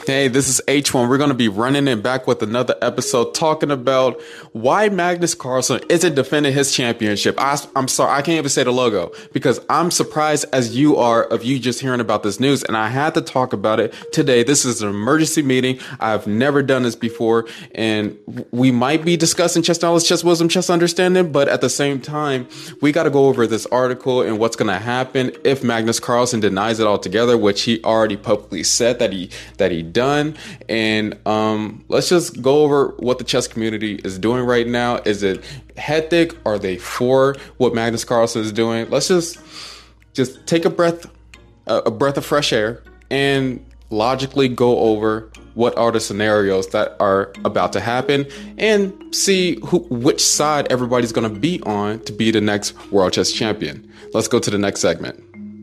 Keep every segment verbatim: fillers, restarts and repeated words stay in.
Hey, this is H one. We're going to be running it back with another episode talking about why Magnus Carlsen isn't defending his championship. I, I'm sorry, I can't even say the logo because I'm surprised as you are of you just hearing about this news, and I had to talk about it today. This is an emergency meeting. I've never done this before, and we might be discussing chess knowledge, chess wisdom, chess understanding, but at the same time, we got to go over this article and what's going to happen if Magnus Carlsen denies it altogether, which he already publicly said that he that he done. And um, let's just go over what the chess community is doing right now. Is it hectic? Are they for what Magnus Carlsen is doing? Let's just just take a breath, a breath of fresh air, and logically go over what are the scenarios that are about to happen, and see who, which side everybody's going to be on to be the next world chess champion. Let's go to the next segment.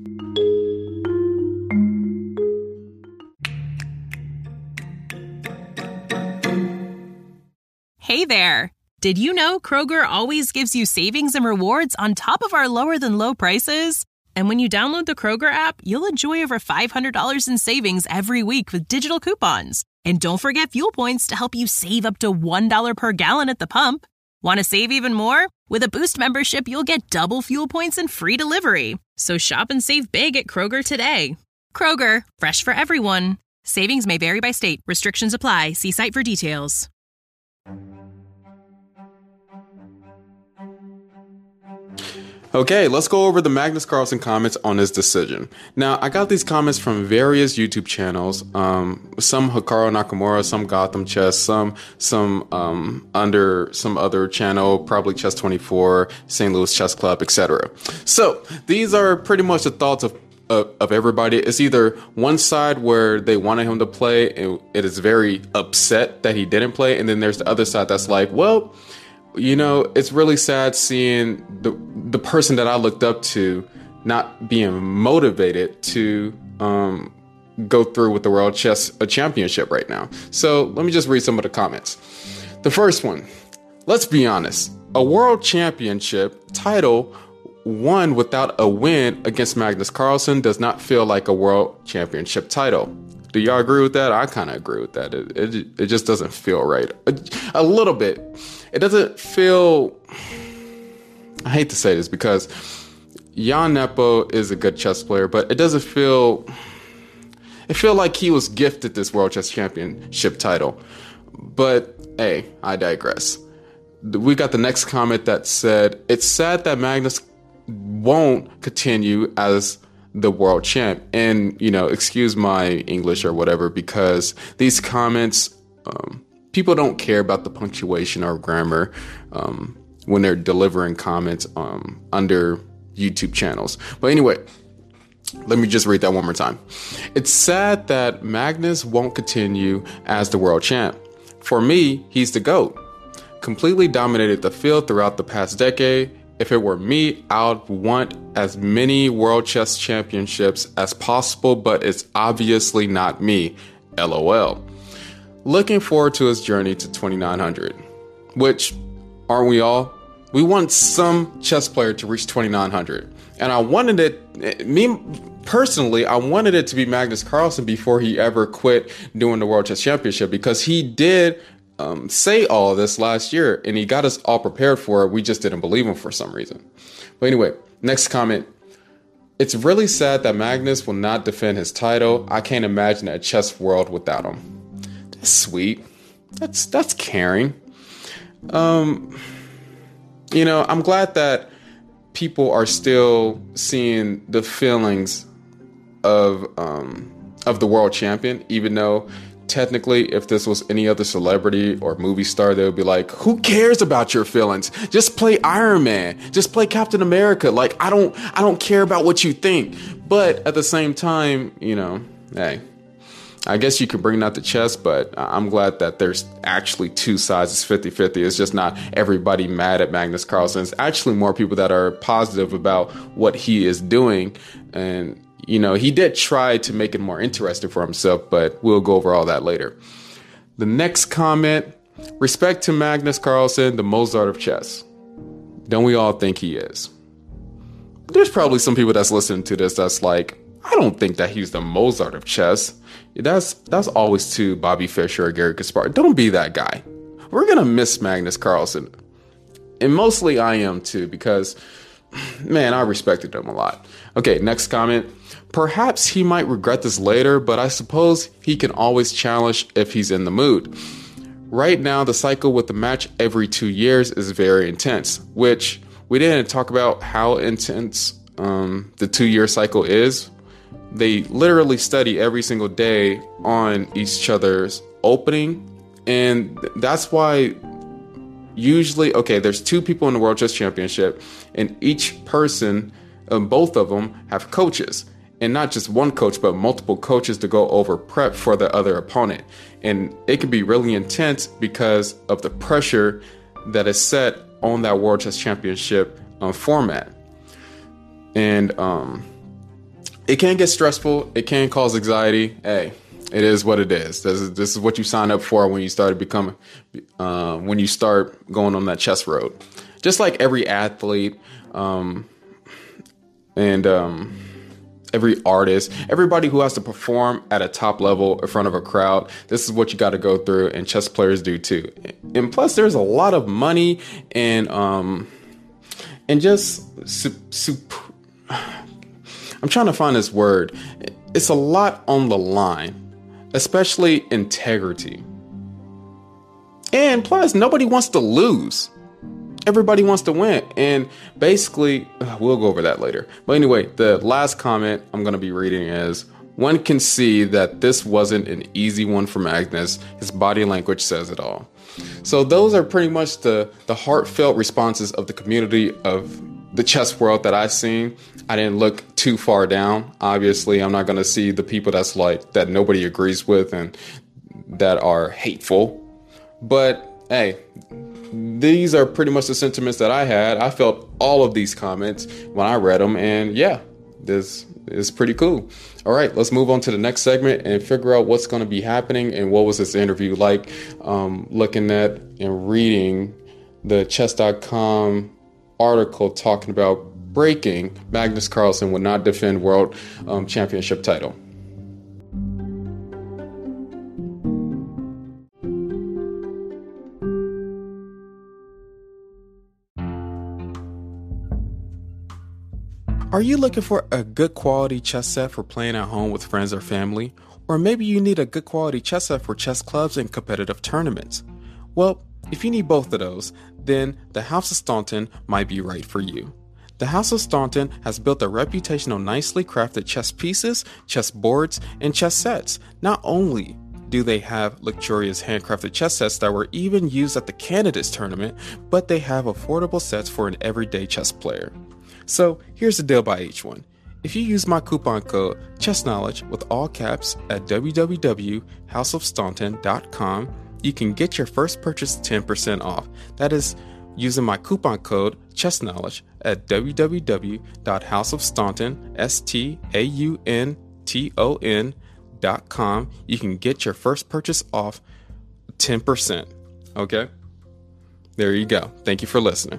Hey there! Did you know Kroger always gives you savings and rewards on top of our lower than low prices? And when you download the Kroger app, you'll enjoy over five hundred dollars in savings every week with digital coupons. And don't forget fuel points to help you save up to one dollar per gallon at the pump. Want to save even more? With a Boost membership, you'll get double fuel points and free delivery. So shop and save big at Kroger today. Kroger, fresh for everyone. Savings may vary by state. Restrictions apply. See site for details. Okay, let's go over the Magnus Carlsen comments on his decision. Now, I got these comments from various YouTube channels, um, some Hikaru Nakamura, some Gotham Chess, some some um, under some other channel, probably Chess twenty-four, Saint Louis Chess Club, et cetera. So these are pretty much the thoughts of Of, of everybody. It's either one side where they wanted him to play and it is very upset that he didn't play, and then there's the other side that's like, well, you know, it's really sad seeing the the person that I looked up to not being motivated to um, go through with the World Chess Championship right now. So let me just read some of the comments. The first one, let's be honest, a World Championship title won without a win against Magnus Carlsen does not feel like a world championship title. Do y'all agree with that? I kind of agree with that. It, it it just doesn't feel right. A, a little bit. It doesn't feel... I hate to say this because Jan Nepo is a good chess player, but it doesn't feel... It feels like he was gifted this World Chess Championship title. But, hey, I digress. We got the next comment that said, it's sad that Magnus won't continue as the world champ. And, you know, excuse my English or whatever, because these comments, um, people don't care about the punctuation or grammar um, when they're delivering comments um, under YouTube channels. But anyway, let me just read that one more time. It's sad that Magnus won't continue as the world champ. For me, he's the GOAT. Completely dominated the field throughout the past decade. If it were me, I would want as many World Chess Championships as possible, but it's obviously not me. LOL. Looking forward to his journey to twenty-nine hundred, which, aren't we all? We want some chess player to reach twenty-nine hundred. And I wanted it, me personally, I wanted it to be Magnus Carlsen before he ever quit doing the World Chess Championship, because he did Um, say all of this last year, and he got us all prepared for it. We just didn't believe him for some reason. But anyway, next comment. It's really sad that Magnus will not defend his title. I can't imagine a chess world without him. That's sweet. That's that's caring. Um, you know, I'm glad that people are still seeing the feelings of um, of the world champion, even though technically, if this was any other celebrity or movie star, they would be like, who cares about your feelings? Just play Iron Man. Just play Captain America. Like, I don't, I don't care about what you think. But at the same time, you know, hey, I guess you can bring that to chess, but I'm glad that there's actually two sides. It's fifty-fifty. It's just not everybody mad at Magnus Carlsen. It's actually more people that are positive about what he is doing. And you know, he did try to make it more interesting for himself, but we'll go over all that later. The next comment, respect to Magnus Carlsen, the Mozart of chess. Don't we all think he is? There's probably some people that's listening to this that's like, I don't think that he's the Mozart of chess. That's that's always to Bobby Fischer or Gary Kasparov. Don't be that guy. We're gonna miss Magnus Carlsen, and mostly I am too, because man, I respected him a lot. Okay, next comment. Perhaps he might regret this later, but I suppose he can always challenge if he's in the mood. Right now, the cycle with the match every two years is very intense, which we didn't talk about how intense um, the two-year cycle is. They literally study every single day on each other's opening, and that's why usually, okay, there's two people in the World Chess Championship, and each person, uh, both of them, have coaches. And not just one coach, but multiple coaches to go over prep for the other opponent. And it can be really intense because of the pressure that is set on that World Chess Championship um, format. And um, it can get stressful. It can cause anxiety. Hey, it is what it is. This is, this is what you sign up for when you started becoming, uh, when you start going on that chess road. Just like every athlete um, and... Um, every artist, everybody who has to perform at a top level in front of a crowd, this is what you got to go through, and chess players do too. And plus, there's a lot of money and um and just su- sup- I'm trying to find this word. It's a lot on the line, especially integrity. And plus, nobody wants to lose. Everybody wants to win. And basically, uh, we'll go over that later. But anyway, the last comment I'm going to be reading is, one can see that this wasn't an easy one for Magnus. His body language says it all. So those are pretty much the, the heartfelt responses of the community of the chess world that I've seen. I didn't look too far down. Obviously, I'm not going to see the people that's like, that nobody agrees with and that are hateful. But hey, these are pretty much the sentiments that I had. I felt all of these comments when I read them, and yeah, this is pretty cool. All right, let's move on to the next segment and figure out what's going to be happening and what was this interview like. Um, looking at and reading the chess dot com article talking about breaking Magnus Carlsen would not defend world um, championship title. Are you looking for a good quality chess set for playing at home with friends or family? Or maybe you need a good quality chess set for chess clubs and competitive tournaments? Well, if you need both of those, then the House of Staunton might be right for you. The House of Staunton has built a reputation of nicely crafted chess pieces, chess boards, and chess sets. Not only do they have luxurious handcrafted chess sets that were even used at the Candidates tournament, but they have affordable sets for an everyday chess player. So here's the deal by each one. If you use my coupon code ChessKnowledge with all caps at w w w dot house of staunton dot com, you can get your first purchase ten percent off. That is using my coupon code ChessKnowledge at w w w dot house of staunton, S T A U N T O N dot com. You can get your first purchase off ten percent. Okay? There you go. Thank you for listening.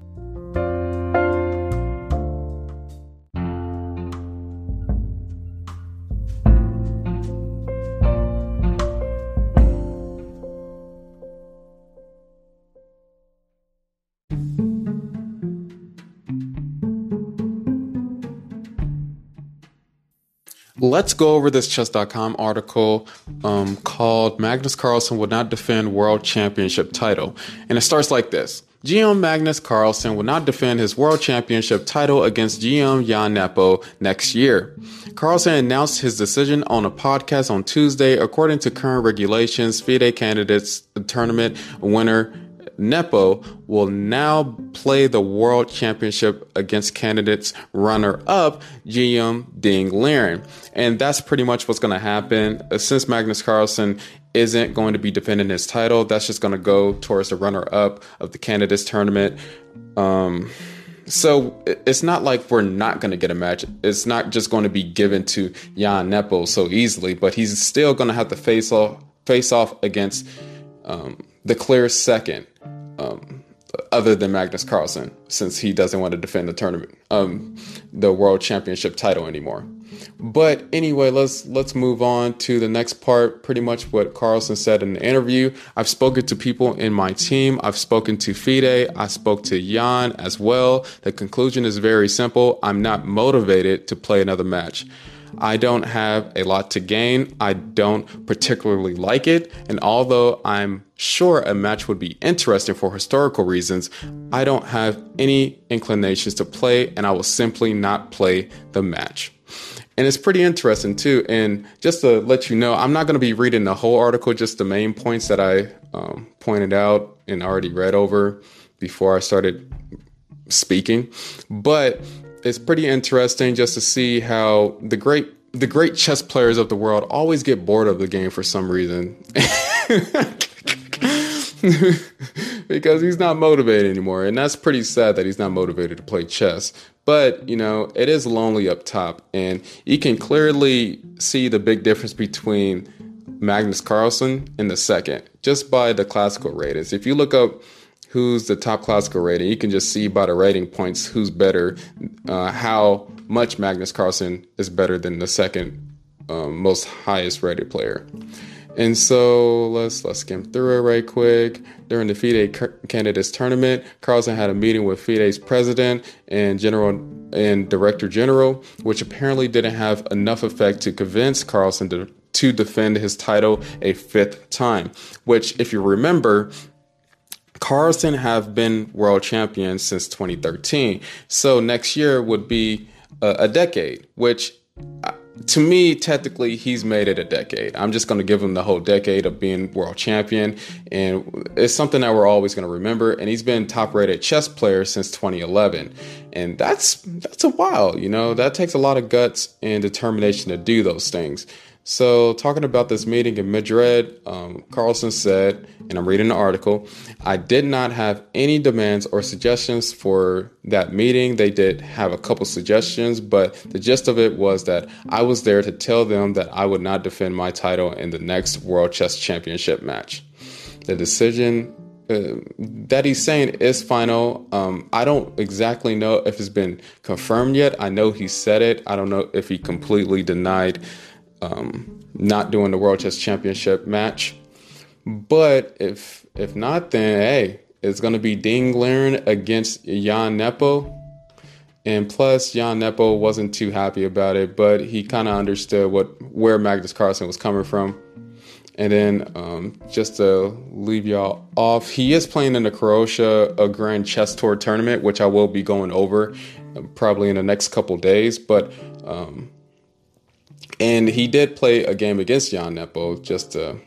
Let's go over this chess dot com article um, called Magnus Carlsen Would Not Defend World Championship Title. And it starts like this. G M Magnus Carlsen would not defend his World Championship title against G M Jan Neppo next year. Carlsen announced his decision on a podcast on Tuesday. According to current regulations, FIDE Candidates tournament winner Neppo will now play the World Championship against Candidates runner-up G M Ding Liren. And that's pretty much what's going to happen. Since Magnus Carlsen isn't going to be defending his title, that's just going to go towards the runner-up of the Candidates tournament. Um, so it's not like we're not going to get a match. It's not just going to be given to Jan Neppo so easily, but he's still going to have to face off, face off against um, the clear second. Um, other than Magnus Carlsen, since he doesn't want to defend the tournament, um, the world championship title anymore. But anyway, let's let's move on to the next part. Pretty much what Carlsen said in the interview. I've spoken to people in my team. I've spoken to FIDE. I spoke to Jan as well. The conclusion is very simple. I'm not motivated to play another match. I don't have a lot to gain. I don't particularly like it. And although I'm sure a match would be interesting for historical reasons, I don't have any inclinations to play, and I will simply not play the match. And it's pretty interesting too. And just to let you know, I'm not going to be reading the whole article, just the main points that I um, pointed out and already read over before I started speaking. But it's pretty interesting just to see how the great the great chess players of the world always get bored of the game for some reason. Because he's not motivated anymore. And that's pretty sad that he's not motivated to play chess. But, you know, it is lonely up top. And you can clearly see the big difference between Magnus Carlsen and the second, just by the classical ratings. If you look up who's the top classical rating, you can just see by the rating points who's better, uh, how much Magnus Carlsen is better than the second um, most highest rated player. And so let's let's skim through it right quick. During the FIDE Candidates Tournament, Carlsen had a meeting with FIDE's president and general and director general, which apparently didn't have enough effect to convince Carlsen to, to defend his title a fifth time. Which, if you remember, Carlsen have been world champion since twenty thirteen. So next year would be a, a decade, which to me, technically, he's made it a decade. I'm just going to give him the whole decade of being world champion. And it's something that we're always going to remember. And he's been top rated chess player since twenty eleven. And that's that's a while, you know, that takes a lot of guts and determination to do those things. So talking about this meeting in Madrid, um, Carlsen said, and I'm reading the article, I did not have any demands or suggestions for that meeting. They did have a couple suggestions, but the gist of it was that I was there to tell them that I would not defend my title in the next World Chess Championship match. The decision uh, that he's saying is final. Um, I don't exactly know if it's been confirmed yet. I know he said it. I don't know if he completely denied Um, not doing the World Chess Championship match. But if if not, then hey, it's going to be Ding Liren against Jan Nepo. And plus, Jan Nepo wasn't too happy about it, but he kind of understood what where Magnus Carlsen was coming from. And then um, just to leave y'all off, he is playing in the Croatia a Grand Chess Tour tournament, which I will be going over probably in the next couple days. But um, And he did play a game against Jan Nepo, just to,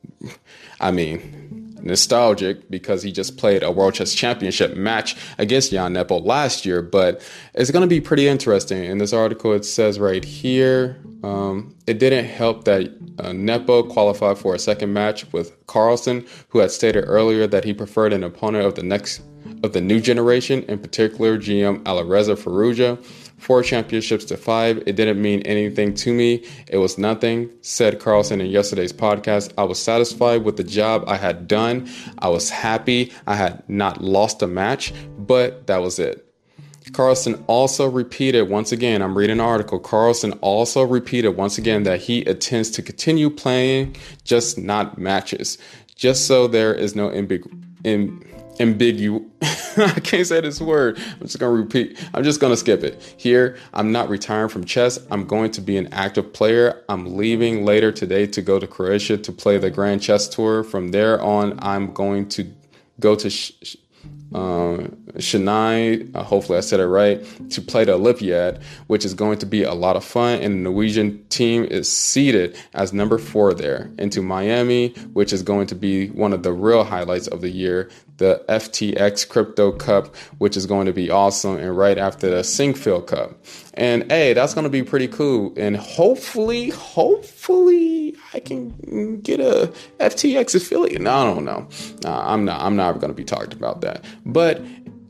I mean, nostalgic, because he just played a World Chess Championship match against Jan Nepo last year. But it's going to be pretty interesting. In this article, it says right here, um, it didn't help that uh, Nepo qualified for a second match with Carlsen, who had stated earlier that he preferred an opponent of the next of the new generation, in particular G M Alireza Firouzja. Four championships to five. It didn't mean anything to me. It was nothing, said Carlsen in yesterday's podcast. I was satisfied with the job I had done. I was happy I had not lost a match, but that was it. Carlsen also repeated once again, I'm reading an article, Carlsen also repeated once again that he intends to continue playing, just not matches. Just so there is no ambig- in. Ambigu. I can't say this word. I'm just going to repeat. I'm just going to skip it. Here, I'm not retiring from chess. I'm going to be an active player. I'm leaving later today to go to Croatia to play the Grand Chess Tour. From there on, I'm going to go to Sh- uh, Chennai, uh, hopefully I said it right, to play the Olympiad, which is going to be a lot of fun. And the Norwegian team is seeded as number four there. Into Miami, which is going to be one of the real highlights of the year, the F T X Crypto Cup, which is going to be awesome, and right after the Singfield Cup. And hey, that's going to be pretty cool. And hopefully, hopefully I can get a F T X affiliate. No, I don't know. Uh, I'm not, I'm not going to be talking about that. But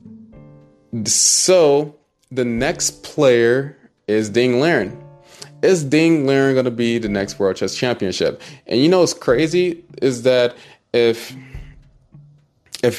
so the next player is Ding Liren. Is Ding Liren going to be the next World Chess Championship? And you know what's crazy is that if If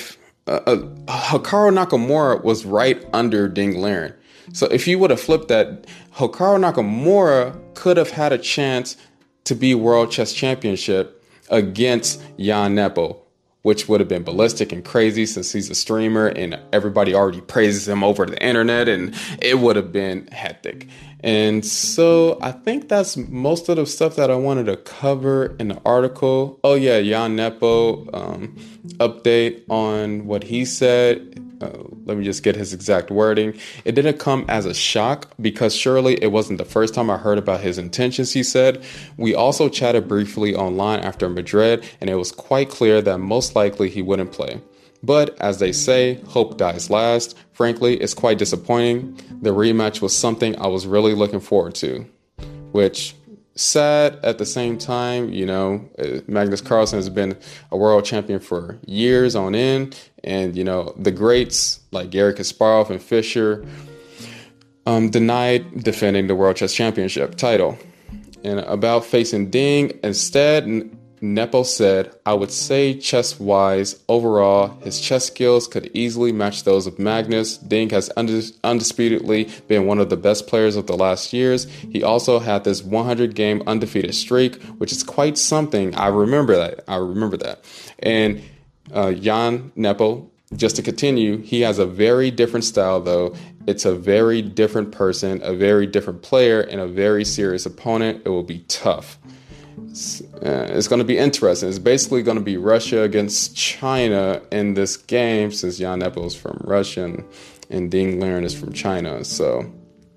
uh, uh, Hikaru Nakamura was right under Ding Liren. So if you would have flipped that, Hikaru Nakamura could have had a chance to be World Chess Championship against Jan Neppo, which would have been ballistic and crazy since he's a streamer and everybody already praises him over the internet, and it would have been hectic. And so I think that's most of the stuff that I wanted to cover in the article. Oh yeah, Jan Neppo, um, update on what he said. Uh, let me just get his exact wording. It didn't come as a shock because surely it wasn't the first time I heard about his intentions, he said. We also chatted briefly online after Madrid, and it was quite clear that most likely he wouldn't play. But as they say, hope dies last. Frankly, it's quite disappointing. The rematch was something I was really looking forward to, which sad at the same time. You know, Magnus Carlsen has been a world champion for years on end. And, you know, the greats like Garry Kasparov and Fischer um, denied defending the World Chess Championship title. And about facing Ding, instead, Neppo said, I would say chess-wise, overall, his chess skills could easily match those of Magnus. Ding has undis- undisputedly been one of the best players of the last years. He also had this one hundred game undefeated streak, which is quite something. I remember that. I remember that. And uh, Jan Neppo, just to continue, he has a very different style, though. It's a very different person, a very different player, and a very serious opponent. It will be tough. It's, uh, it's going to be interesting. It's basically going to be Russia against China in this game, since Jan Neppo is from Russia and, and Ding Liren is from China. So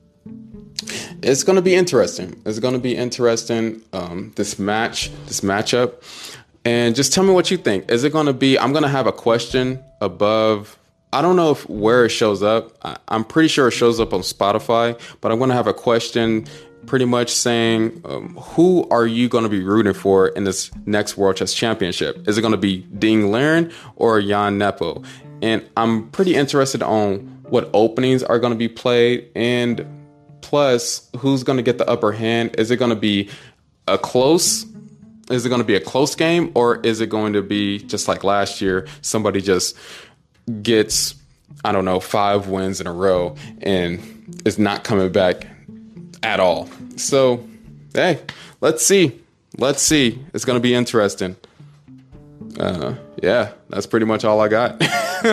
it's going to be interesting. It's going to be interesting, um, this match, this matchup. And just tell me what you think. Is it going to be, I'm going to have a question above, I don't know if where it shows up. I, I'm pretty sure it shows up on Spotify, but I'm going to have a question pretty much saying, um, who are you going to be rooting for in this next World Chess Championship? Is it going to be Ding Liren or Jan Neppo? And I'm pretty interested on what openings are going to be played, and plus who's going to get the upper hand. Is it going to be a close Is it going to be a close game, or is it going to be just like last year, somebody just gets, I don't know, five wins in a row and is not coming back at all? So, hey, let's see. Let's see. It's going to be interesting. Uh, yeah, that's pretty much all I got.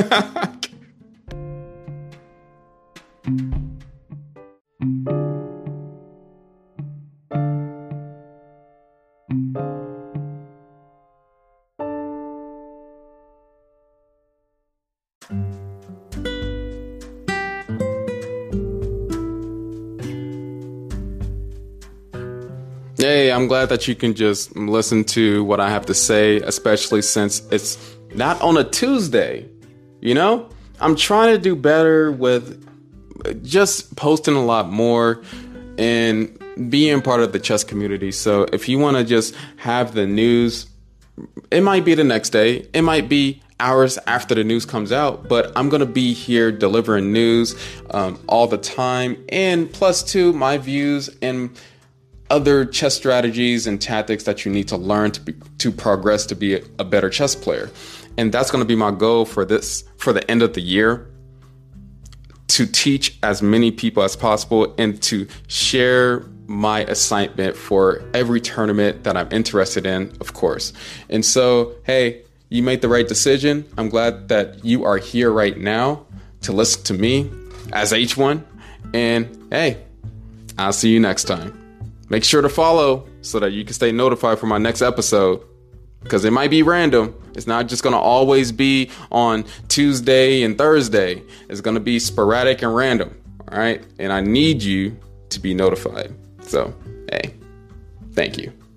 Hey, I'm glad that you can just listen to what I have to say, especially since it's not on a Tuesday. You know, I'm trying to do better with just posting a lot more and being part of the chess community. So if you want to just have the news, it might be the next day. It might be hours after the news comes out, but I'm going to be here delivering news um, all the time. And plus two, my views and other chess strategies and tactics that you need to learn to be, to progress to be a, a better chess player. And that's going to be my goal for this, for the end of the year, to teach as many people as possible and to share my assignment for every tournament that I'm interested in, of course. And so, hey, you made the right decision. I'm glad that you are here right now to listen to me as H one. And hey, I'll see you next time. Make sure to follow so that you can stay notified for my next episode, because it might be random. It's not just going to always be on Tuesday and Thursday. It's going to be sporadic and random. All right. And I need you to be notified. So, hey, thank you.